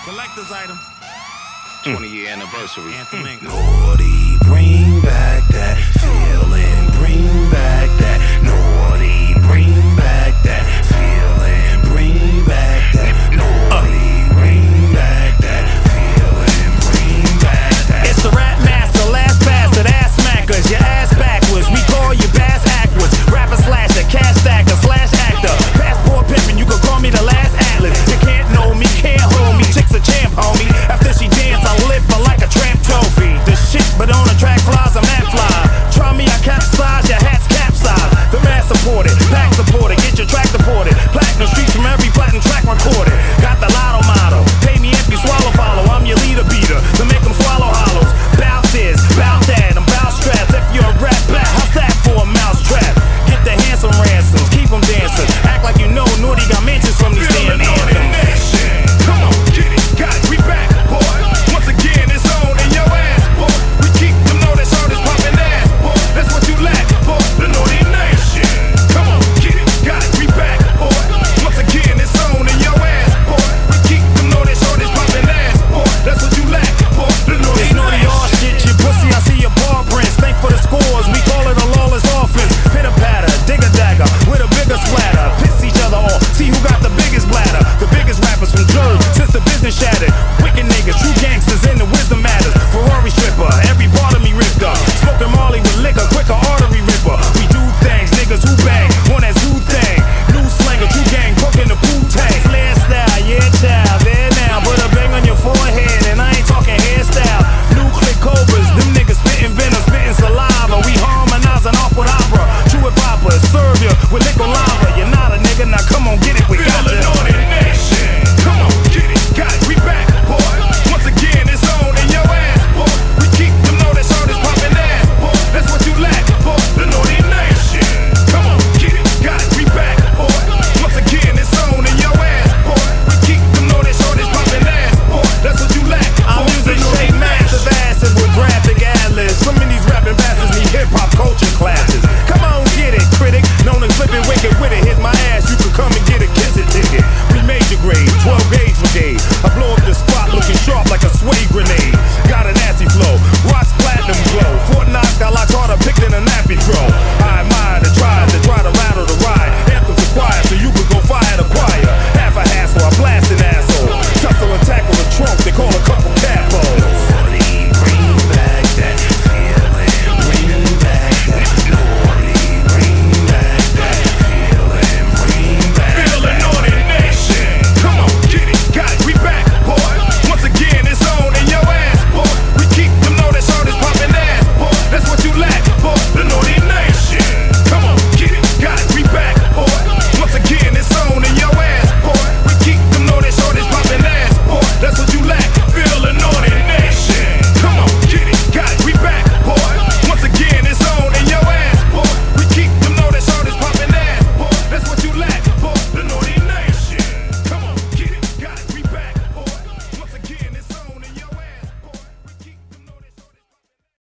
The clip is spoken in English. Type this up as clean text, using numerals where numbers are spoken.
Collector's item. 20-year anniversary. Anthem Inc. Naughty, bring back that feeling, bring back that naughty, bring back that feeling, bring back that naughty, bring back that feeling, bring back that. It's the rap master, last bastard, ass smackers, your ass backwards. We call you bass actors, rapper slasher, cash stacker, slash actor, passport pimpin', you can call me the last Atlas. You can't know me, can't hold me, chick's a champ, homie. After she dance, I live for like a tramp trophy. The shit, but on the track flies, I'm that fly. Try me, I capsize, your hat's capsize. The mass supported, pack supported, get your track deported. Platinum streets from every platinum track recorded. Got the lotto motto, pay me if you swallow follow. I'm your leader beater, to make them swallow hollows. Bout this, bout that, I'm bout straps. If you're a rap back, how's that for a mouse trap? Get the handsome ransoms, keep them dancing. Act like you know Naughty got mentions from these damn anthems. Come on, get it, got it, we back, boy. Once again, it's on in your ass, boy. We keep them know this artist poppin' ass, boy. That's what you lack, boy. The Naughty Nation. Come on, get it, got it, we back, boy. Once again, it's on in your ass, boy. We keep them know this artist poppin' ass, boy. That's what you lack, boy. The Naughty It's Naughty all shit, you pussy, I see your paw prints. Thank for the scores, we call it a lawless offense. Pitter patter, dig a dagger, with a bigger splatter. Piss each other off, see who got the biggest bladder. The biggest rappers from Jersey, since the business shattered.